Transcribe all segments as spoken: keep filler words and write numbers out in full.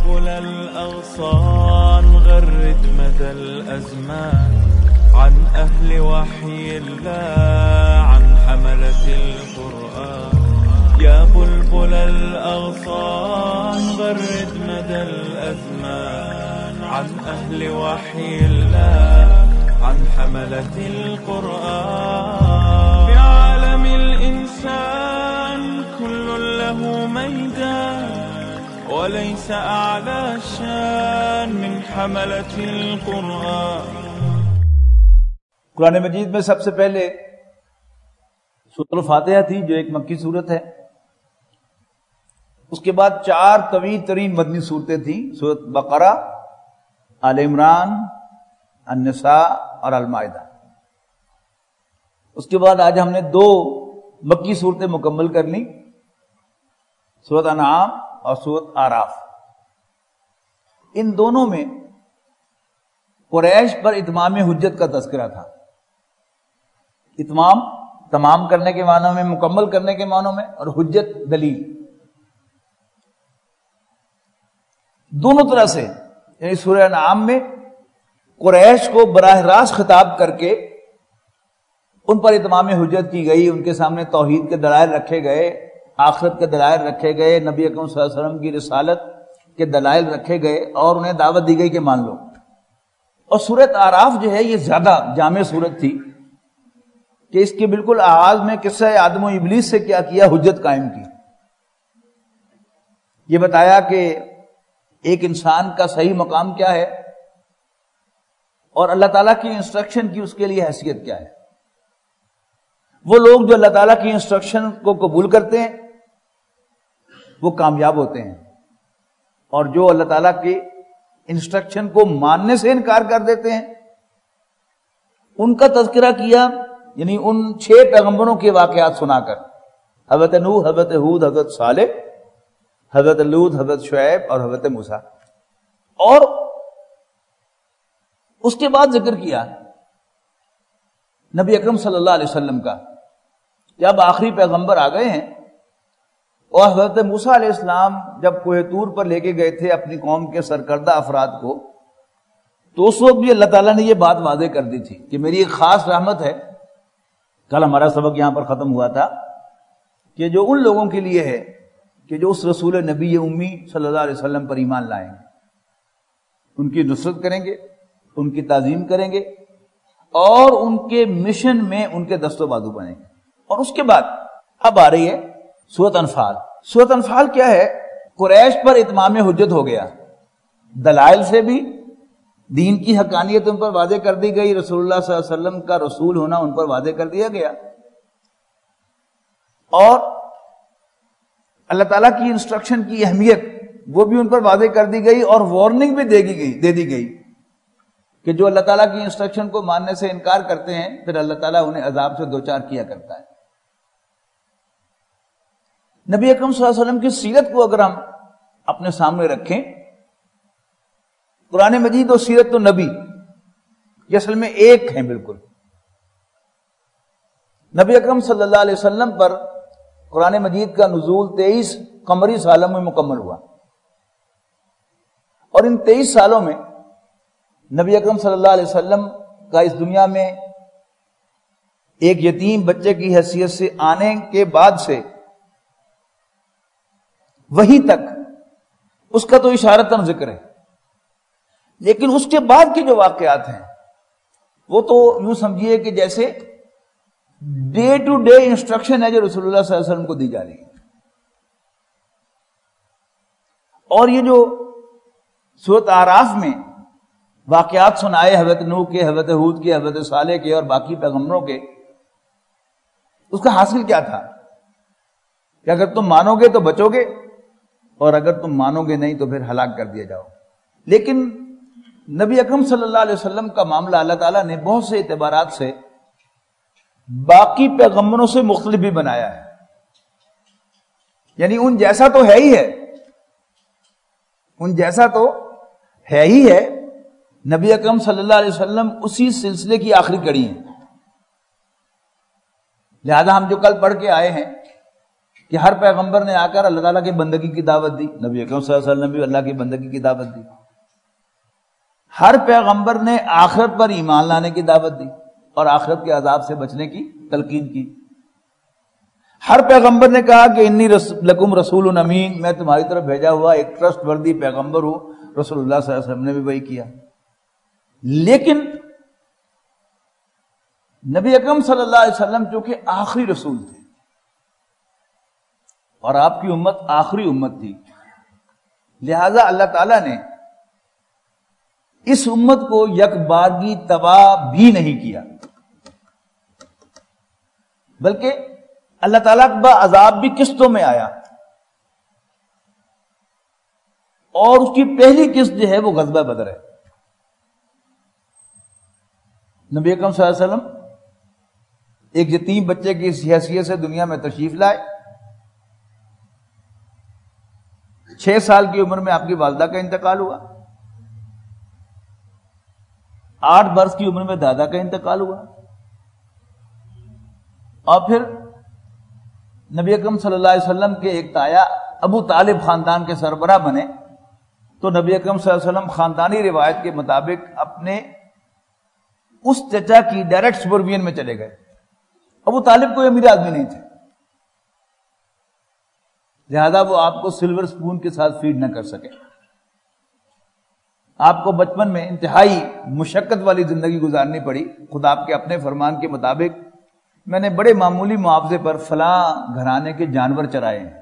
بلبل الأغصان غرد مدى الأزمان عن أهل وحي الله عن حملة القرآن يا بلبل الأغصان غرد مدى الأزمان عن أهل وحي الله عن حملة القرآن في عالم الإنسان كل له ميدان وليس أعلى الشان من حملة القرآن. قرآن مجید میں سب سے پہلے سورۃ الفاتحہ تھی جو ایک مکی سورت ہے. اس کے بعد چار طویل ترین مدنی صورتیں تھیں، سورۃ بقرہ، آل عمران، النساء اور المائدہ. اس کے بعد آج ہم نے دو مکی صورتیں مکمل کر لیں، سورۃ انعام اور سورۃ اعراف. ان دونوں میں قریش پر اتمام حجت کا تذکرہ تھا. اتمام تمام کرنے کے معنوں میں، مکمل کرنے کے معنوں میں، اور حجت دلیل، دونوں طرح سے. یعنی سورہ انعام میں قریش کو براہ راست خطاب کر کے ان پر اتمام حجت کی گئی، ان کے سامنے توحید کے دلائل رکھے گئے، آخرت کے دلائل رکھے گئے، نبی اکرم صلی اللہ علیہ وسلم کی رسالت کے دلائل رکھے گئے اور انہیں دعوت دی گئی کہ مان لو. اور سورۃ اعراف جو ہے یہ زیادہ جامع سورت تھی کہ اس کے بالکل آغاز میں قصہ آدم و ابلیس سے کیا کیا، حجت قائم کی. یہ بتایا کہ ایک انسان کا صحیح مقام کیا ہے اور اللہ تعالیٰ کی انسٹرکشن کی اس کے لیے حیثیت کیا ہے. وہ لوگ جو اللہ تعالیٰ کی انسٹرکشن کو قبول کرتے ہیں وہ کامیاب ہوتے ہیں، اور جو اللہ تعالیٰ کی انسٹرکشن کو ماننے سے انکار کر دیتے ہیں ان کا تذکرہ کیا. یعنی ان چھ پیغمبروں کے واقعات سنا کر، حضرت نوح، حضرت ہود، حضرت صالح، حضرت لوط، حضرت شعیب اور حضرت موسیٰ. اور اس کے بعد ذکر کیا نبی اکرم صلی اللہ علیہ وسلم کا کہ اب آخری پیغمبر آ گئے ہیں. اور حضرت موسیٰ علیہ السلام جب کوہ طور پر لے کے گئے تھے اپنی قوم کے سرکردہ افراد کو، تو اس وقت بھی اللہ تعالیٰ نے یہ بات واضح کر دی تھی کہ میری ایک خاص رحمت ہے. کل ہمارا سبق یہاں پر ختم ہوا تھا کہ جو ان لوگوں کے لیے ہے کہ جو اس رسول نبی امی صلی اللہ علیہ وسلم پر ایمان لائیں گے، ان کی نصرت کریں گے، ان کی تعظیم کریں گے اور ان کے مشن میں ان کے دست و بازو بنیں گے. اور اس کے بعد اب آ رہی ہے سورۃ انفال. سورۃ انفال کیا ہے؟ قریش پر اتمام حجت ہو گیا، دلائل سے بھی دین کی حقانیت ان پر واضح کر دی گئی، رسول اللہ صلی اللہ علیہ وسلم کا رسول ہونا ان پر واضح کر دیا گیا، اور اللہ تعالیٰ کی انسٹرکشن کی اہمیت وہ بھی ان پر واضح کر دی گئی، اور وارننگ بھی دے دی گئی دے دی گئی کہ جو اللہ تعالیٰ کی انسٹرکشن کو ماننے سے انکار کرتے ہیں پھر اللہ تعالیٰ انہیں عذاب سے دوچار کیا کرتا ہے. نبی اکرم صلی اللہ علیہ وسلم کی سیرت کو اگر ہم اپنے سامنے رکھیں، قرآن مجید اور سیرت النبی یہ اصل میں ایک ہیں بالکل. نبی اکرم صلی اللہ علیہ وسلم پر قرآن مجید کا نزول تیئیس قمری سالوں میں مکمل ہوا، اور ان تیئیس سالوں میں نبی اکرم صلی اللہ علیہ وسلم کا اس دنیا میں ایک یتیم بچے کی حیثیت سے آنے کے بعد سے وہی تک اس کا تو اشارتاً ذکر ہے، لیکن اس کے بعد کے جو واقعات ہیں وہ تو یوں سمجھیے کہ جیسے ڈے ٹو ڈے انسٹرکشن ہے جو رسول اللہ صلی اللہ علیہ وسلم کو دی جا رہی ہے. اور یہ جو سورۃ اعراف میں واقعات سنائے حضرت نوح کے، حضرت ہود کے، حضرت صالح کے اور باقی پیغمبروں کے، اس کا حاصل کیا تھا کہ اگر تم مانو گے تو بچو گے اور اگر تم مانو گے نہیں تو پھر ہلاک کر دیا جاؤ. لیکن نبی اکرم صلی اللہ علیہ وسلم کا معاملہ اللہ تعالیٰ نے بہت سے اعتبارات سے باقی پیغمبروں سے مختلف بھی بنایا ہے. یعنی ان جیسا تو ہے ہی ہے ان جیسا تو ہے ہی ہے نبی اکرم صلی اللہ علیہ وسلم اسی سلسلے کی آخری کڑی ہیں. لہذا ہم جو کل پڑھ کے آئے ہیں کہ ہر پیغمبر نے آ کر اللہ تعالیٰ کی بندگی کی دعوت دی، نبی اکرم صلی اللہ علیہ وسلم نے بھی اللہ کی بندگی کی دعوت دی. ہر پیغمبر نے آخرت پر ایمان لانے کی دعوت دی اور آخرت کے عذاب سے بچنے کی تلقین کی. ہر پیغمبر نے کہا کہ انی لکم رسول امین، میں تمہاری طرف بھیجا ہوا ایک ٹرسٹ وردی پیغمبر ہوں. رسول اللہ صلی اللہ علیہ وسلم نے بھی وہی کیا. لیکن نبی اکرم صلی اللہ علیہ وسلم چونکہ آخری رسول تھے اور آپ کی امت آخری امت تھی، لہذا اللہ تعالیٰ نے اس امت کو یک بارگی تباہ بھی نہیں کیا، بلکہ اللہ تعالیٰ کا عذاب بھی قسطوں میں آیا. اور اس کی پہلی قسط جو ہے وہ غزوہ بدر ہے. نبی اکرم صلی اللہ علیہ وسلم ایک یتیم بچے کی حیثیت سے دنیا میں تشریف لائے. چھ سال کی عمر میں آپ کی والدہ کا انتقال ہوا، آٹھ برس کی عمر میں دادا کا انتقال ہوا، اور پھر نبی اکرم صلی اللہ علیہ وسلم کے ایک تایا ابو طالب خاندان کے سربراہ بنے. تو نبی اکرم صلی اللہ علیہ وسلم خاندانی روایت کے مطابق اپنے اس چچا کی ڈائریکٹ سپرویژن میں چلے گئے. ابو طالب کوئی امیر آدمی نہیں تھے، لہذا وہ آپ کو سلور سپون کے ساتھ فیڈ نہ کر سکے. آپ کو بچپن میں انتہائی مشقت والی زندگی گزارنی پڑی. خود آپ کے اپنے فرمان کے مطابق میں نے بڑے معمولی معاوضے پر فلاں گھرانے کے جانور چرائے ہیں.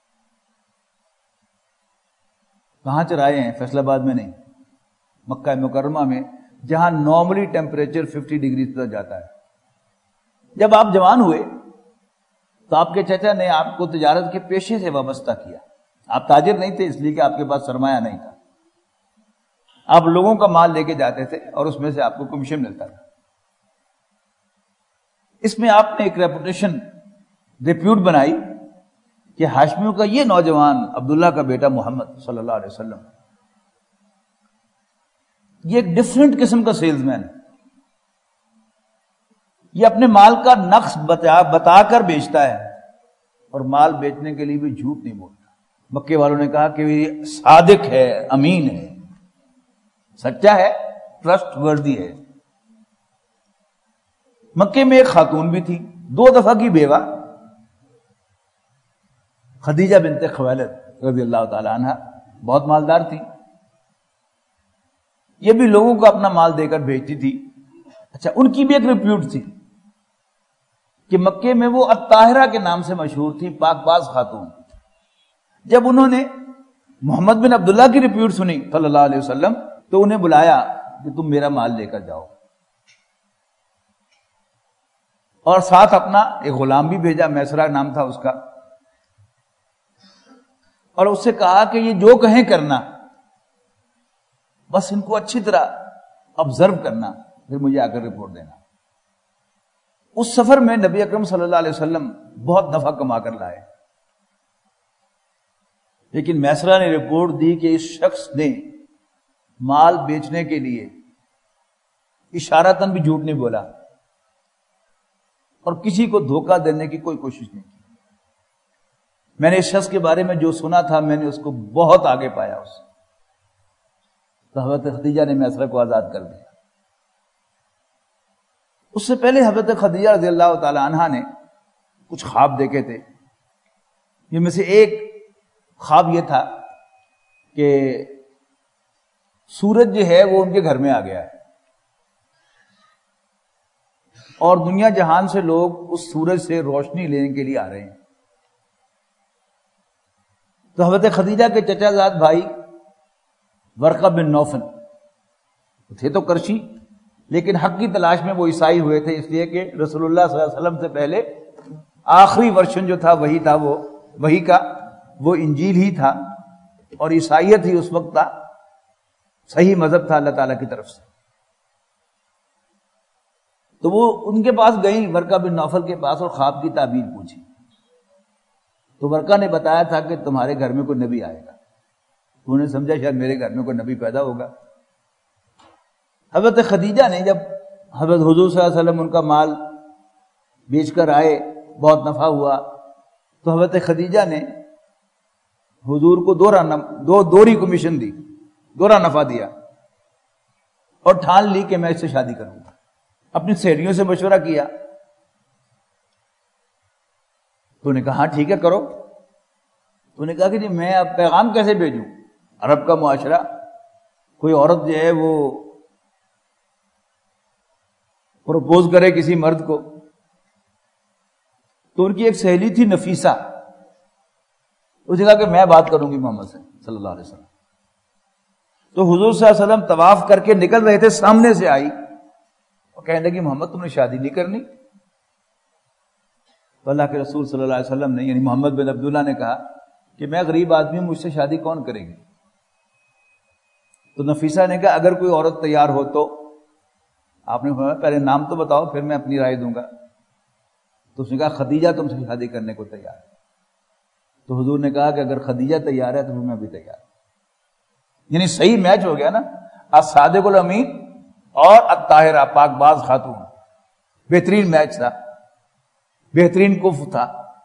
کہاں چرائے ہیں؟ فیصل آباد میں نہیں، مکہ مکرمہ میں، جہاں نارملی ٹیمپریچر ففٹی ڈگری تک جاتا ہے. جب آپ جوان ہوئے تو آپ کے چچا نے آپ کو تجارت کے پیشے سے وابستہ کیا. آپ تاجر نہیں تھے، اس لیے کہ آپ کے پاس سرمایہ نہیں تھا. آپ لوگوں کا مال لے کے جاتے تھے اور اس میں سے آپ کو کمیشن ملتا تھا. اس میں آپ نے ایک ریپوٹیشن ریپیوٹ بنائی کہ ہاشمیوں کا یہ نوجوان عبداللہ کا بیٹا محمد صلی اللہ علیہ وسلم یہ ایک ڈفرینٹ قسم کا سیلز مین ہے. یہ اپنے مال کا نقص بتا, بتا کر بیچتا ہے اور مال بیچنے کے لیے بھی جھوٹ نہیں بولتا. مکے والوں نے کہا کہ یہ صادق ہے، امین ہے، سچا ہے، ٹرسٹ وردی ہے. مکے میں ایک خاتون بھی تھی، دو دفعہ کی بیوہ، خدیجہ بنت خویلد رضی اللہ تعالی عنہ، بہت مالدار تھی. یہ بھی لوگوں کو اپنا مال دے کر بھیجتی تھی. اچھا، ان کی بھی ایک ریپیوٹ تھی کہ مکے میں وہ الطاہرہ کے نام سے مشہور تھی، پاک باز خاتون. جب انہوں نے محمد بن عبداللہ کی ریپیوٹ سنی صلی اللہ علیہ وسلم تو انہیں بلایا کہ تم میرا مال لے کر جاؤ، اور ساتھ اپنا ایک غلام بھی بھیجا، میسرہ نام تھا اس کا، اور اس سے کہا کہ یہ جو کہیں کرنا، بس ان کو اچھی طرح آبزرو کرنا، پھر مجھے آ کر رپورٹ دینا. اس سفر میں نبی اکرم صلی اللہ علیہ وسلم بہت نفع کما کر لائے، لیکن میسرہ نے رپورٹ دی کہ اس شخص نے مال بیچنے کے لیے اشارتاً بھی جھوٹ نہیں بولا اور کسی کو دھوکہ دینے کی کوئی کوشش نہیں کی. میں نے اس شخص کے بارے میں جو سنا تھا میں نے اس کو بہت آگے پایا. اس تو حضرت خدیجہ نے میسرہ کو آزاد کر دیا. اس سے پہلے حضرت خدیجہ رضی اللہ تعالی عنہا نے کچھ خواب دیکھے تھے. جن میں سے ایک خواب یہ تھا کہ سورج جو ہے وہ ان کے گھر میں آ گیا ہے اور دنیا جہان سے لوگ اس سورج سے روشنی لینے کے لیے آ رہے ہیں. تو حضرت خدیجہ کے چچا زاد بھائی ورقہ بن نوفل تھے تو کرشی، لیکن حق کی تلاش میں وہ عیسائی ہوئے تھے، اس لیے کہ رسول اللہ صلی اللہ علیہ وسلم سے پہلے آخری ورشن جو تھا وہی تھا، وہ وہی کا وہ انجیل ہی تھا، اور عیسائیت ہی اس وقت تھا، صحیح مذہب تھا اللہ تعالیٰ کی طرف سے. تو وہ ان کے پاس گئی، ورقہ بن نوفل کے پاس، اور خواب کی تعبیر پوچھی. تو ورقہ نے بتایا تھا کہ تمہارے گھر میں کوئی نبی آئے گا. تو انہوں نے سمجھا شاید میرے گھر میں کوئی نبی پیدا ہوگا. حضرت خدیجہ نے جب حضرت حضور صلی اللہ علیہ وسلم ان کا مال بیچ کر آئے، بہت نفع ہوا، تو حضرت خدیجہ نے حضور کو دورہ دو دوری کمیشن دی، دورہ نفع دیا، اور ٹھان لی کہ میں اس سے شادی کروں گا۔ اپنی سہیلیوں سے مشورہ کیا تو نے کہا ہاں ٹھیک ہے کرو۔ تو نے کہا کہ جی میں اب پیغام کیسے بھیجوں؟ عرب کا معاشرہ، کوئی عورت جو ہے وہ پروپوز کرے کسی مرد کو، تو ان کی ایک سہیلی تھی نفیسہ، اس نے کہا کہ میں بات کروں گی محمد سے صلی اللہ علیہ وسلم۔ تو حضور صلی اللہ علیہ وسلم طواف کر کے نکل رہے تھے، سامنے سے آئی اور کہنے لگی محمد تم نے شادی نہیں کرنی؟ تو اللہ کے رسول صلی اللہ علیہ وسلم نے یعنی محمد بن عبداللہ نے کہا کہ میں غریب آدمی ہوں، مجھ سے شادی کون کرے گی؟ تو نفیسہ نے کہا اگر کوئی عورت تیار ہو تو؟ آپ نے فرمایا پہلے نام تو بتاؤ پھر میں اپنی رائے دوں گا۔ تو اس نے کہا خدیجہ تم سے شادی کرنے کو تیار ہے۔ تو حضور نے کہا کہ اگر خدیجہ تیار ہے تو پھر میں بھی تیار ہوں۔ یعنی صحیح میچ ہو گیا نا، الصادق الامین اور الطاہرہ پاک باز خاتون، بہترین میچ تھا، بہترین کف تھا۔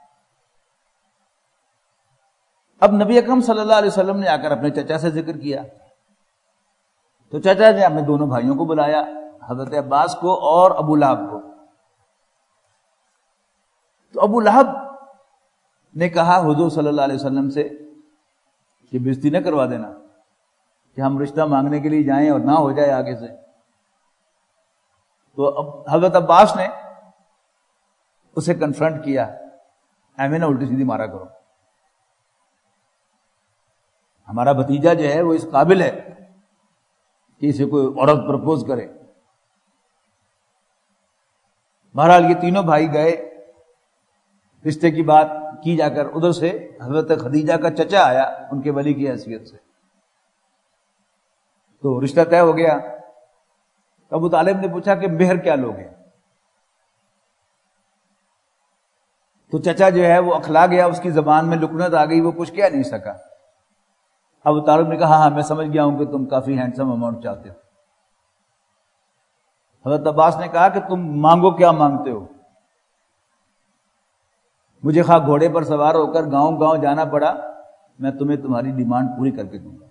اب نبی اکرم صلی اللہ علیہ وسلم نے آ کر اپنے چچا سے ذکر کیا، تو چچا نے اپنے دونوں بھائیوں کو بلایا، حضرت عباس کو اور ابو لہب کو۔ تو ابو لہب نے کہا حضور صلی اللہ علیہ وسلم سے کہ بےزتی نہ کروا دینا کہ ہم رشتہ مانگنے کے لیے جائیں اور نہ ہو جائے آگے سے۔ تو اب حضرت عباس نے اسے کنفرنٹ کیا، ایویں نہ الٹی سیدھی مارا کرو، ہمارا بھتیجا جو ہے وہ اس قابل ہے کہ اسے کوئی عورت پرپوز کرے۔ بہرحال یہ تینوں بھائی گئے، رشتے کی بات کی جا کر، ادھر سے حضرت خدیجہ کا چچا آیا ان کے ولی کی حیثیت سے، تو رشتہ طے ہو گیا۔ ابو طالب نے پوچھا کہ مہر کیا لوگے؟ تو چچا جو ہے وہ اکھلا گیا، اس کی زبان میں لکنت آ گئی، وہ کچھ کہہ نہیں سکا۔ ابو طالب نے کہا ہاں میں سمجھ گیا ہوں کہ تم کافی ہینڈسم اماؤنٹ چاہتے ہو۔ حضرت عباس نے کہا کہ تم مانگو، کیا مانگتے ہو؟ مجھے خواہ گھوڑے پر سوار ہو کر گاؤں گاؤں جانا پڑا، میں تمہیں تمہاری ڈیمانڈ پوری کر کے دوں گا۔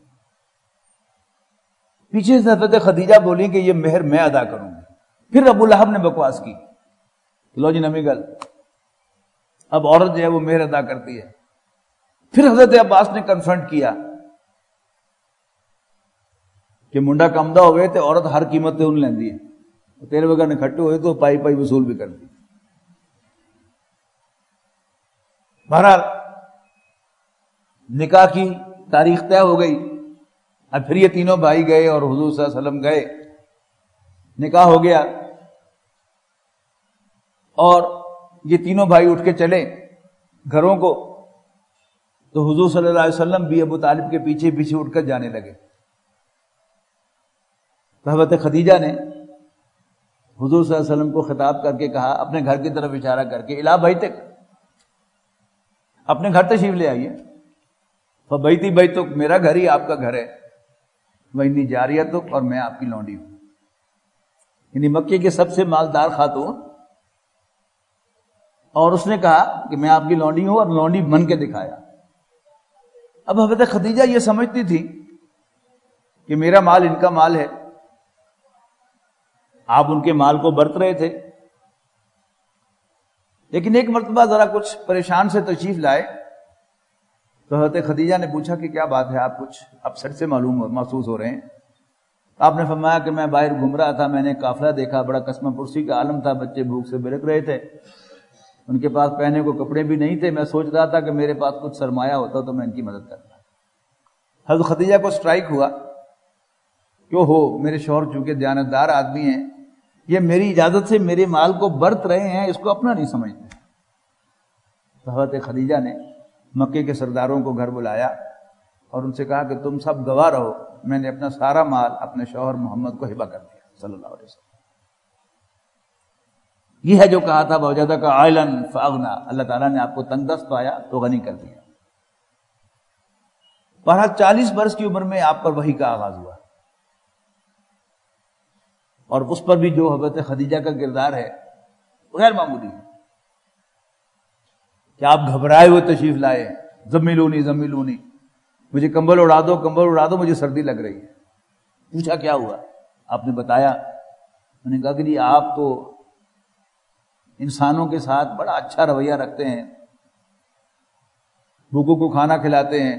پیچھے سے حضرت خدیجہ بولی کہ یہ مہر میں ادا کروں گی۔ پھر ابو لہب نے بکواس کی، لو جی نمی گل، اب عورت جو ہے وہ مہر ادا کرتی ہے۔ پھر حضرت عباس نے کنفرنٹ کیا کہ منڈا کمدہ ہوئے تو عورت ہر قیمت تے ان لیندی ہے، تیرے بغیر نکھٹے ہوئے تو پائی پائی وصول بھی کرتی۔ بہرحال نکاح کی تاریخ طے ہو گئی۔ اب پھر یہ تینوں بھائی گئے اور حضور صلی اللہ علیہ وسلم گئے، نکاح ہو گیا، اور یہ تینوں بھائی اٹھ کے چلے گھروں کو، تو حضور صلی اللہ علیہ وسلم بھی ابو طالب کے پیچھے پیچھے اٹھ کر جانے لگے۔ تو حضرت خدیجہ نے حضور صلی اللہ علیہ وسلم کو خطاب کر کے کہا، اپنے گھر کی طرف اشارہ کر کے، الا بیتک، اپنے گھر تشریف لے آئیے۔ فبیتی بیتک، میرا گھر ہی آپ کا گھر ہے، وانی جاریتک، اور میں آپ کی لونڈی ہوں۔ یعنی مکے کے سب سے مالدار خاتون، اور اس نے کہا کہ میں آپ کی لونڈی ہوں، اور لونڈی بن کے دکھایا۔ اب حضرت خدیجہ یہ سمجھتی تھی کہ میرا مال ان کا مال ہے، آپ ان کے مال کو برت رہے تھے۔ لیکن ایک مرتبہ ذرا کچھ پریشان سے تشریف لائے، تو حضرت خدیجہ نے پوچھا کہ کیا بات ہے، آپ کچھ اپسٹ سے معلوم محسوس ہو رہے ہیں۔ آپ نے فرمایا کہ میں باہر گھوم رہا تھا، میں نے قافلہ دیکھا، بڑا قسمہ پرسی کا عالم تھا، بچے بھوک سے بلک رہے تھے، ان کے پاس پہنے کو کپڑے بھی نہیں تھے، میں سوچ رہا تھا کہ میرے پاس کچھ سرمایہ ہوتا تو میں ان کی مدد کرتا۔ حضرت خدیجہ کو سٹرائک ہوا کہ ہو میرے شوہر چونکہ دیانتدار آدمی ہیں، یہ میری اجازت سے میرے مال کو برت رہے ہیں، اس کو اپنا نہیں سمجھتے۔ تو حضرت خدیجہ نے مکے کے سرداروں کو گھر بلایا اور ان سے کہا کہ تم سب گواہ رہو، میں نے اپنا سارا مال اپنے شوہر محمد کو ہبہ کر دیا صلی اللہ علیہ وسلم۔ یہ ہے جو کہا تھا وَوَجَدَكَ عَائِلًا فَأَغْنَىٰ، اللہ تعالیٰ نے آپ کو تنگ دست پایا تو غنی کر دیا۔ بہرحال چالیس برس کی عمر میں آپ پر وحی کا آغاز ہوا، اور اس پر بھی جو حضرت خدیجہ کا کردار ہے غیر معمولی ہے۔ کہ آپ گھبرائے ہوئے تشریف لائے، زملونی زملونی، مجھے کمبل اڑا دو کمبل اڑا دو، مجھے سردی لگ رہی ہے۔ پوچھا کیا ہوا؟ آپ نے بتایا۔ میں نے کہا کہ جی آپ تو انسانوں کے ساتھ بڑا اچھا رویہ رکھتے ہیں، بھوکوں کو کھانا کھلاتے ہیں،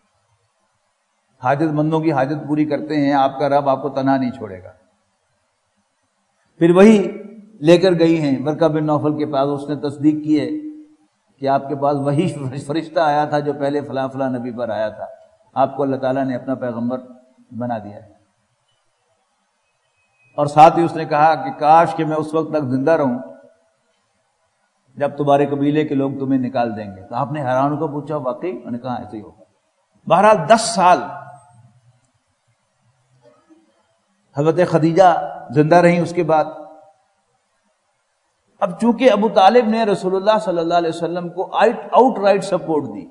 حاجت مندوں کی حاجت پوری کرتے ہیں، آپ کا رب آپ کو تنہا نہیں چھوڑے گا۔ پھر وہی لے کر گئی ہیں ورقہ بن نوفل کے پاس، اس نے تصدیق کی ہے کہ آپ کے پاس وہی فرشتہ آیا تھا جو پہلے فلاں فلاں نبی پر آیا تھا، آپ کو اللہ تعالیٰ نے اپنا پیغمبر بنا دیا ہے۔ اور ساتھ ہی اس نے کہا کہ کاش کہ میں اس وقت تک زندہ رہوں جب تمہارے قبیلے کے لوگ تمہیں نکال دیں گے۔ تو آپ نے حیران کو پوچھا واقعی؟ میں نے کہا ایسے ہی ہوگا۔ بہرحال دس سال حضرت خدیجہ زندہ رہیں۔ اس کے بعد اب چونکہ ابو طالب نے رسول اللہ صلی اللہ علیہ وسلم کو آؤٹ رائٹ سپورٹ دی،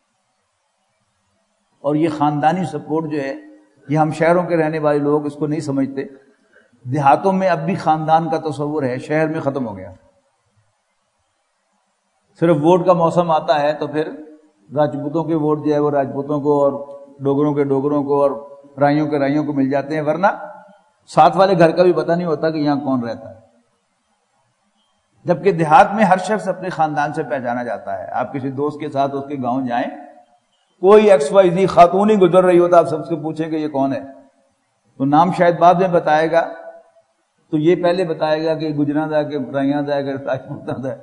اور یہ خاندانی سپورٹ جو ہے یہ ہم شہروں کے رہنے والے لوگ اس کو نہیں سمجھتے، دیہاتوں میں اب بھی خاندان کا تصور ہے، شہر میں ختم ہو گیا۔ صرف ووٹ کا موسم آتا ہے تو پھر راجپوتوں کے ووٹ جو ہے وہ راجپوتوں کو، اور ڈوگروں کے ڈوگروں کو، اور رائیوں کے رائیوں کو مل جاتے ہیں، ورنہ ساتھ والے گھر کا بھی پتہ نہیں ہوتا کہ یہاں کون رہتا ہے۔ جبکہ دیہات میں ہر شخص اپنے خاندان سے پہچانا جاتا ہے۔ آپ کسی دوست کے ساتھ اس کے گاؤں جائیں، کوئی ایکس وائی زی خاتون ہی گزر رہی ہوتا، آپ سب سے پوچھیں کہ یہ کون ہے، تو نام شاید بعد میں بتائے گا، تو یہ پہلے بتائے گا کہ گجراں دا، کہ رائیاں دا، کہ راجپوتاں دا۔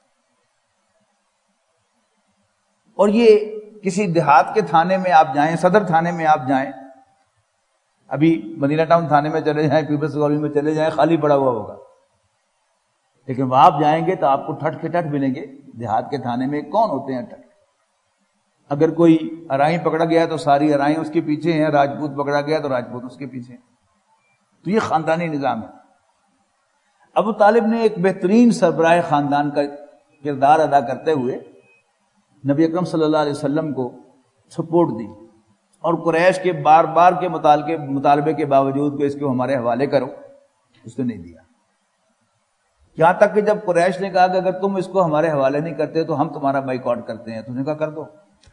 اور یہ کسی دیہات کے تھانے میں آپ جائیں، صدر تھانے میں آپ جائیں، ابھی مدینہ ٹاؤن تھانے میں چلے جائیں، پیپلز کالونی میں چلے جائیں، خالی پڑا ہوا ہوگا، لیکن وہاں آپ جائیں گے تو آپ کو ٹھٹ کے ٹھٹ ملیں گے۔ دیہات کے تھانے میں کون ہوتے ہیں ٹھٹ؟ اگر کوئی ارائی پکڑا گیا تو ساری ارائیں اس کے پیچھے ہیں، راجپوت پکڑا گیا تو راجپوت اس کے پیچھے ہیں۔ تو یہ خاندانی نظام ہے۔ ابو طالب نے ایک بہترین سربراہ خاندان کا کردار ادا کرتے ہوئے نبی اکرم صلی اللہ علیہ وسلم کو سپورٹ دی، اور قریش کے بار بار کے مطالبے مطالبے کے باوجود کہ اس کو ہمارے حوالے کرو، اس نے نہیں دیا۔ یہاں تک کہ جب قریش نے کہا کہ اگر تم اس کو ہمارے حوالے نہیں کرتے تو ہم تمہارا بائیکاٹ کرتے ہیں، تو انہوں نے کہا کر دو۔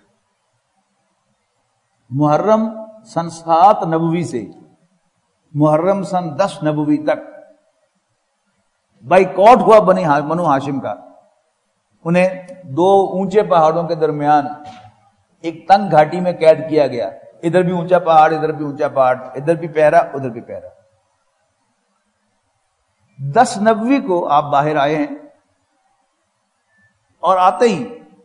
محرم سن سات نبوی سے محرم سن دس نبوی تک بائیکاٹ ہوا بنی بنو ہاشم کا۔ انہیں دو اونچے پہاڑوں کے درمیان ایک تنگ گھاٹی میں قید کیا گیا، ادھر بھی اونچا پہاڑ، ادھر بھی اونچا پہاڑ، ادھر بھی پہرا ادھر بھی پہرا۔ دس نبوی کو آپ باہر آئے ہیں، اور آتے ہی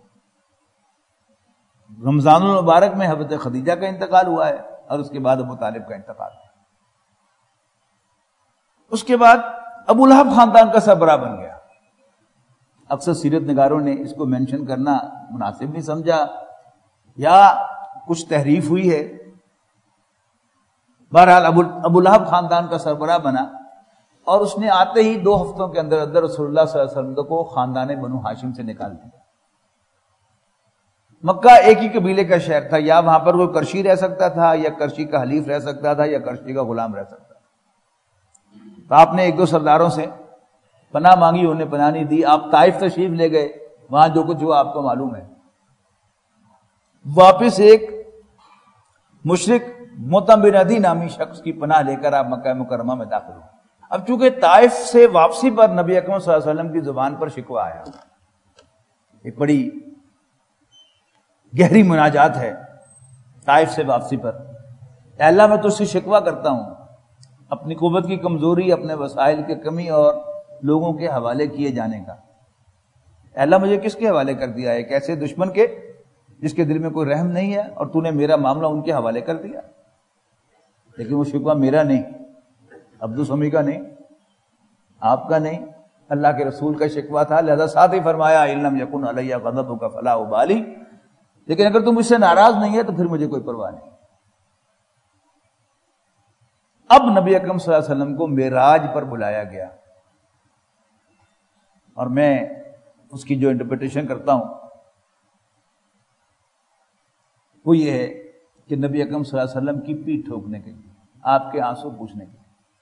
رمضان المبارک میں حضرت خدیجہ کا انتقال ہوا ہے، اور اس کے بعد ابو طالب کا انتقال۔ اس کے بعد ابو لہب خاندان کا سربراہ بن گیا۔ اکثر سیرت نگاروں نے اس کو مینشن کرنا مناسب نہیں سمجھا، یا کچھ تحریف ہوئی ہے۔ بہرحال ابو ابو لہب خاندان کا سربراہ بنا، اور اس نے آتے ہی دو ہفتوں کے اندر اندر رسول اللہ صلی اللہ علیہ وسلم کو خاندان بنو ہاشم سے نکال دیا۔ مکہ ایک ہی قبیلے کا شہر تھا، یا وہاں پر وہ کرشی رہ سکتا تھا، یا کرشی کا حلیف رہ سکتا تھا، یا کرشی کا غلام رہ سکتا تھا۔ تو آپ نے ایک دو سرداروں سے پناہ مانگی، انہیں پناہ نہیں دی۔ آپ طائف تشریف لے گئے، وہاں جو کچھ ہوا آپ کو معلوم ہے۔ واپس ایک مشرک مطعم بن عدی نامی شخص کی پناہ لے کر آپ مکہ مکرمہ میں داخل ہوئے۔ اب چونکہ طائف سے واپسی پر نبی اکرم صلی اللہ علیہ وسلم کی زبان پر شکوہ آیا، ایک بڑی گہری مناجات ہے طائف سے واپسی پر، اے اللہ میں تجھ سے شکوہ کرتا ہوں اپنی قوت کی کمزوری، اپنے وسائل کی کمی، اور لوگوں کے حوالے کیے جانے کا۔ اے اللہ مجھے کس کے حوالے کر دیا ہے؟ ایک ایسے دشمن کے جس کے دل میں کوئی رحم نہیں ہے، اور تو نے میرا معاملہ ان کے حوالے کر دیا۔ لیکن وہ شکوہ میرا نہیں، عبد السمی کا نہیں، آپ کا نہیں، اللہ کے رسول کا شکوہ تھا۔ لہذا ساتھ ہی فرمایا ان لم یکن علی غضبک فلا ابالی، لیکن اگر تم مجھ سے ناراض نہیں ہے تو پھر مجھے کوئی پرواہ نہیں۔ اب نبی اکرم صلی اللہ علیہ وسلم کو معراج پر بلایا گیا، اور میں اس کی جو انٹرپریٹیشن کرتا ہوں وہ یہ ہے کہ نبی اکرم صلی اللہ علیہ وسلم کی پیٹھ ٹھوکنے کے لیے، آپ کے آنسو پوچھنے کے لیے،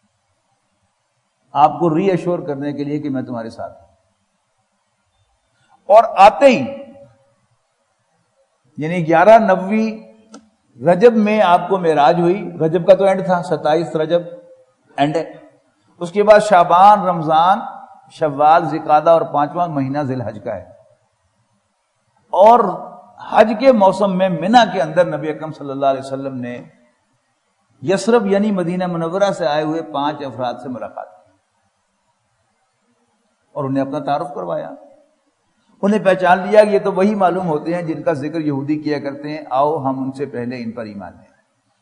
آپ کو ری ایشور کرنے کے لیے کہ میں تمہارے ساتھ ہوں۔ اور آتے ہی یعنی گیارہ نبوی رجب میں آپ کو معراج ہوئی. رجب کا تو اینڈ تھا، ستائیس رجب اینڈ ہے. اس کے بعد شعبان، رمضان، شوال، ذوالقعدہ اور پانچواں مہینہ ذی الحج کا ہے. اور حج کے موسم میں منی کے اندر نبی اکرم صلی اللہ علیہ وسلم نے یثرب یعنی مدینہ منورہ سے آئے ہوئے پانچ افراد سے ملاقات کی اور انہیں اپنا تعارف کروایا. انہیں پہچان لیا کہ یہ تو وہی معلوم ہوتے ہیں جن کا ذکر یہودی کیا کرتے ہیں، آؤ ہم ان سے پہلے ان پر ایمان لیں.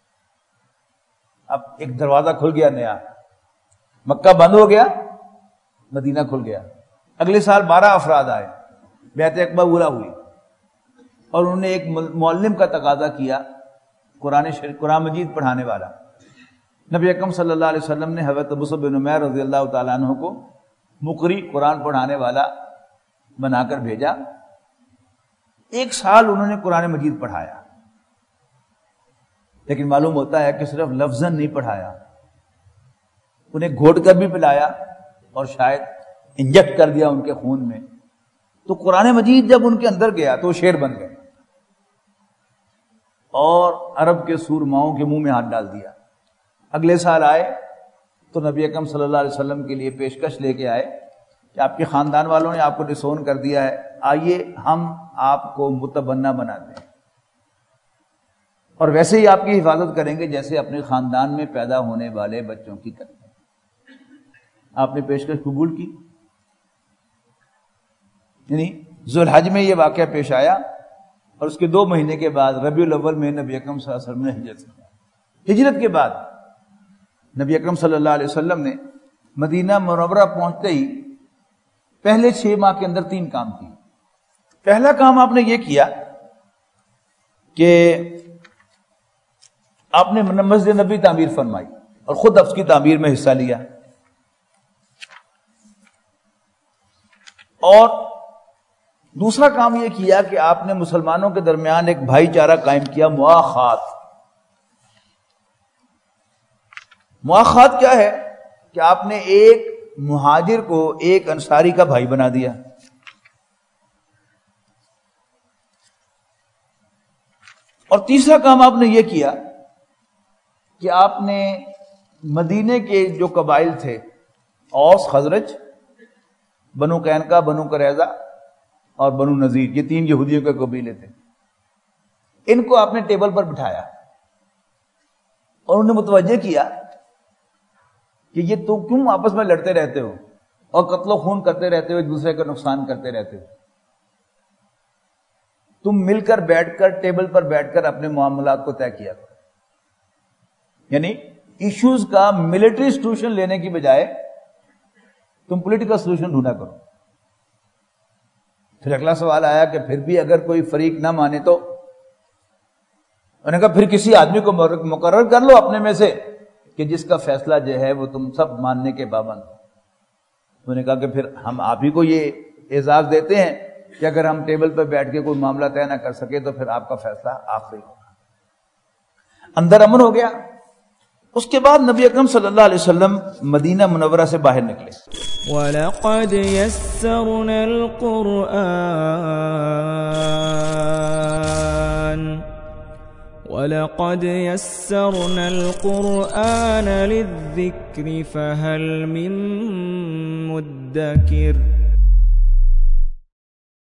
اب ایک دروازہ کھل گیا نیا، مکہ بند ہو گیا، مدینہ کھل گیا. اگلے سال بارہ افراد آئے، بیعت عقبہ اولیٰ ہوئی اور انہوں نے ایک معلم کا تقاضا کیا، قرآن شریف قرآن مجید پڑھانے والا. نبی اکرم صلی اللہ علیہ وسلم نے حضرت مصعب بن عمیر رضی اللہ تعالیٰ عنہ کو مقری قرآن پڑھانے والا بنا کر بھیجا. ایک سال انہوں نے قرآن مجید پڑھایا، لیکن معلوم ہوتا ہے کہ صرف لفظاً نہیں پڑھایا، انہیں گھوٹ کر بھی پلایا اور شاید انجیکٹ کر دیا ان کے خون میں. تو قرآن مجید جب ان کے اندر گیا تو وہ شیر بن گئے اور عرب کے سورماؤں کے منہ میں ہاتھ ڈال دیا. اگلے سال آئے تو نبی اکرم صلی اللہ علیہ وسلم کے لیے پیشکش لے کے آئے کہ آپ کے خاندان والوں نے آپ کو ڈسون کر دیا ہے، آئیے ہم آپ کو متبنہ بنا دیں اور ویسے ہی آپ کی حفاظت کریں گے جیسے اپنے خاندان میں پیدا ہونے والے بچوں کی کرتے ہیں. آپ نے پیشکش قبول کی. یعنی ذوالحج میں یہ واقعہ پیش آیا اور اس کے دو مہینے کے بعد ربیع الاول میں نبی اکرم صلی اللہ علیہ وسلم نے ہجرت کی. ہجرت کے بعد نبی اکرم صلی اللہ علیہ وسلم نے مدینہ منورہ پہنچتے ہی پہلے چھ ماہ کے اندر تین کام کیے. پہلا کام آپ نے یہ کیا کہ آپ نے مسجد نبوی تعمیر فرمائی اور خود اس کی تعمیر میں حصہ لیا. اور دوسرا کام یہ کیا کہ آپ نے مسلمانوں کے درمیان ایک بھائی چارہ قائم کیا، مواخات. مواخات کیا ہے کہ آپ نے ایک مہاجر کو ایک انصاری کا بھائی بنا دیا. اور تیسرا کام آپ نے یہ کیا کہ آپ نے مدینے کے جو قبائل تھے، اوس، خزرج، بنو قینقاع، بنو قریظہ اور بنو نذیر، یہ تین یہودیوں کے قبیلے تھے، ان کو آپ نے ٹیبل پر بٹھایا اور انہیں متوجہ کیا کہ یہ تو کیوں آپس میں لڑتے رہتے ہو اور قتل و خون کرتے رہتے ہو، ایک دوسرے کا نقصان کرتے رہتے ہو. تم مل کر بیٹھ کر ٹیبل پر بیٹھ کر اپنے معاملات کو طے کیا کرو. یعنی ایشوز کا ملٹری سولوشن لینے کی بجائے تم پولیٹیکل سولوشن ڈھونڈا کرو. پھر اگلا سوال آیا کہ پھر بھی اگر کوئی فریق نہ مانے تو انہوں نے کہا پھر کسی آدمی کو مقرر کر لو اپنے میں سے کہ جس کا فیصلہ جو ہے وہ تم سب ماننے کے پابند ہو. انہوں نے کہا کہ پھر ہم آپ ہی کو یہ اعزاز دیتے ہیں کہ اگر ہم ٹیبل پر بیٹھ کے کوئی معاملہ طے نہ کر سکے تو پھر آپ کا فیصلہ آخری ہوگا. اندر امن ہو گیا. اس کے بعد نبی اکرم صلی اللہ علیہ وسلم مدینہ منورہ سے باہر نکلے. وَلَقَدْ يَسَّرْنَا الْقُرْآنَ وَلَقَدْ يَسَّرْنَا الْقُرْآنَ لِلذِّكْرِ فَهَلْ مِن مُّدَّكِرٍ